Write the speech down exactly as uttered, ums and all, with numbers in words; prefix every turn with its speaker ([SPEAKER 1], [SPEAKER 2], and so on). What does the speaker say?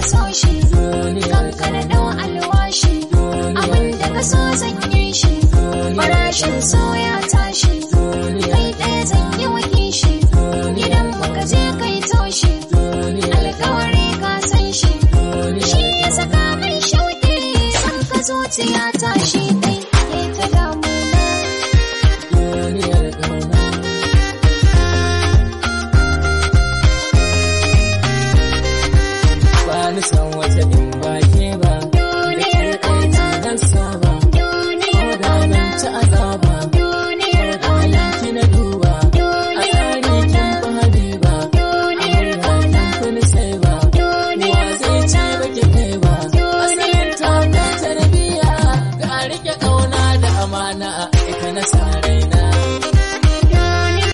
[SPEAKER 1] so shi, kankana da alwashi, abin da ka so zan yi shi, farashin so